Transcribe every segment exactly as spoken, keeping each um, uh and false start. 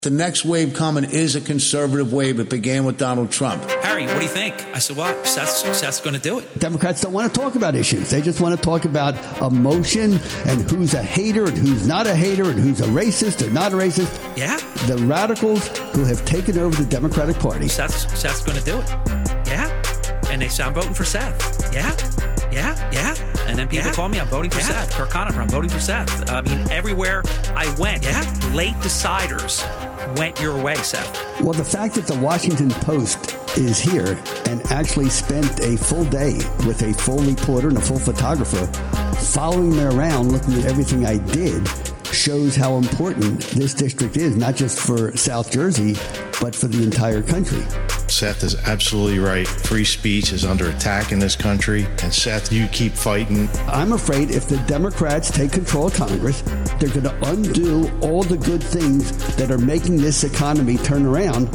The next wave coming is a conservative wave. It began with Donald Trump. Harry, what do you think? I said, well, Seth's, Seth's going to do it. Democrats don't want to talk about issues. They just want to talk about emotion and who's a hater and who's not a hater and who's a racist or not a racist. Yeah. The radicals who have taken over the Democratic Party. Seth's, Seth's going to do it. Yeah. And they say, I'm voting for Seth. Yeah. Yeah. Yeah. And then people yeah. call me, I'm voting for yeah. Seth. Kirk Conover, I'm voting for Seth. I mean, everywhere I went, yeah. late deciders went your way, Seth. Well, the fact that the Washington Post is here and actually spent a full day with a full reporter and a full photographer following me around, looking at everything I did, shows how important this district is, not just for South Jersey, but for the entire country. Seth is absolutely right. Free speech is under attack in this country. And Seth, you keep fighting. I'm afraid if the Democrats take control of Congress, they're going to undo all the good things that are making this economy turn around.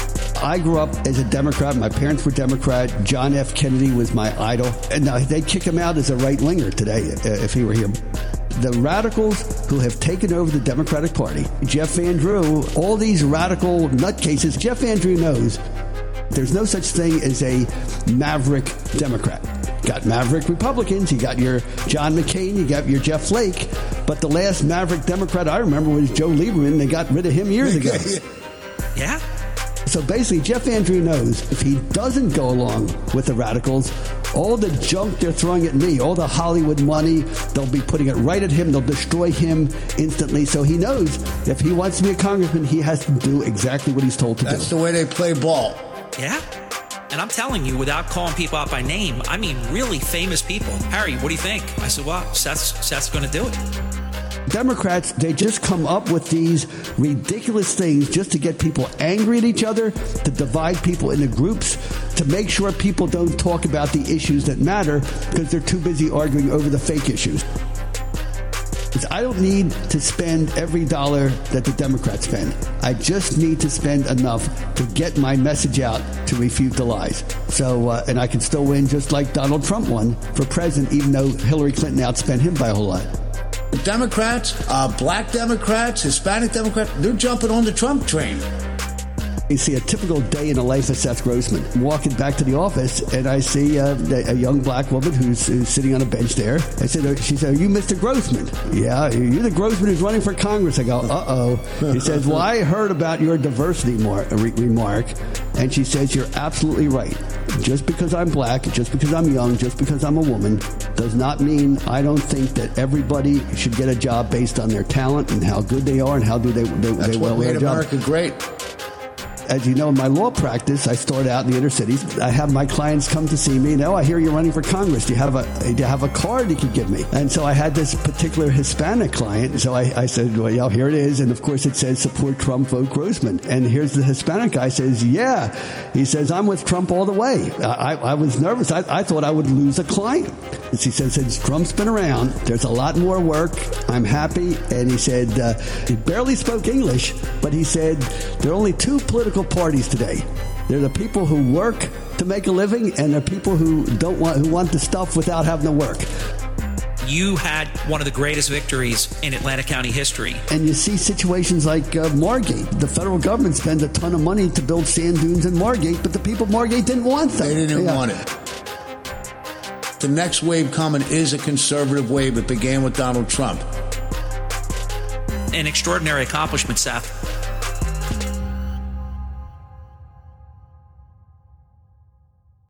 I grew up as a Democrat. My parents were Democrat. John F. Kennedy was my idol. And now they'd kick him out as a right-winger today if he were here. The radicals who have taken over the Democratic Party, Jeff Van Drew, all these radical nutcases, Jeff Van Drew knows there's no such thing as a maverick Democrat. You got maverick Republicans, you got your John McCain, you got your Jeff Flake, but the last maverick Democrat I remember was Joe Lieberman. They got rid of him years ago. Yeah. So basically, Jeff Van Drew knows if he doesn't go along with the radicals, all the junk they're throwing at me, all the Hollywood money, they'll be putting it right at him. They'll destroy him instantly. So he knows if he wants to be a congressman, he has to do exactly what he's told to That's do. That's the way they play ball. Yeah. And I'm telling you, without calling people out by name, I mean really famous people. Harry, what do you think? I said, well, Seth's, Seth's going to do it. Democrats, they just come up with these ridiculous things just to get people angry at each other, to divide people into groups, to make sure people don't talk about the issues that matter because they're too busy arguing over the fake issues. I don't need to spend every dollar that the Democrats spend. I just need to spend enough to get my message out to refute the lies. So, uh, and I can still win just like Donald Trump won for president, even though Hillary Clinton outspent him by a whole lot. Democrats, uh, black Democrats, Hispanic Democrats, they're jumping on the Trump train. You see a typical day in the life of Seth Grossman. I'm walking back to the office, and I see uh, a young black woman who's, who's sitting on a bench there. I said, she said, are you Mister Grossman? Yeah, you're the Grossman who's running for Congress. I go, uh-oh. He says, well, I heard about your diversity mar- re- remark. And she says, you're absolutely right. Just because I'm black, just because I'm young, just because I'm a woman, does not mean I don't think that everybody should get a job based on their talent and how good they are and how do they, they, That's they what well made America great. As you know, in my law practice, I start out in the inner cities. I have my clients come to see me. Now, I hear you're running for Congress. Do you have a do you have a card you could give me? And so I had this particular Hispanic client. So I, I said, well, yeah, here it is. And of course, it says support Trump, vote Grossman. And here's the Hispanic guy says, yeah. He says, I'm with Trump all the way. I, I was nervous. I, I thought I would lose a client. And he said, since Trump's been around, there's a lot more work. I'm happy. And he said, uh, he barely spoke English, but he said, there are only two political parties today. They're the people who work to make a living and the people who don't want who want the stuff without having to work. You had one of the greatest victories in Atlantic County history. And you see situations like uh, Margate. The federal government spends a ton of money to build sand dunes in Margate, but the people of Margate didn't want them. They didn't yeah. want it. The next wave coming is a conservative wave. It began with Donald Trump. An extraordinary accomplishment, Seth.